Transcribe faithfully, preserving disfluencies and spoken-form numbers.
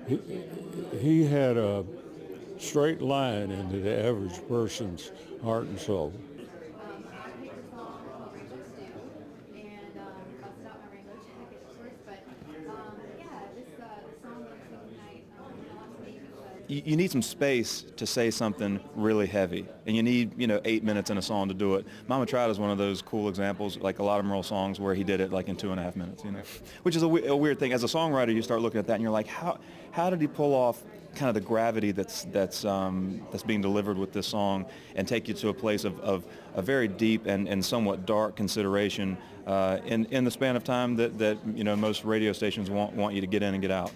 he, he had a straight line into the average person's heart and soul. Um, I picked a song called Rainbow Stew, and um, busted out my rainbow jacket, of course. But um, yeah, this uh, this song that I'm singing tonight um, meant a lot to me because You, you need some space to say something really heavy, and you need, you know, eight minutes in a song to do it. Mama Tried is one of those cool examples, like a lot of Merle songs where he did it like in two and a half minutes, you know, which is a, we- a weird thing. As a songwriter, you start looking at that and you're like, how how did he pull off kind of the gravity that's that's um, that's being delivered with this song and take you to a place of, of a very deep and, and somewhat dark consideration uh, in in the span of time that, that you know most radio stations want want you to get in and get out.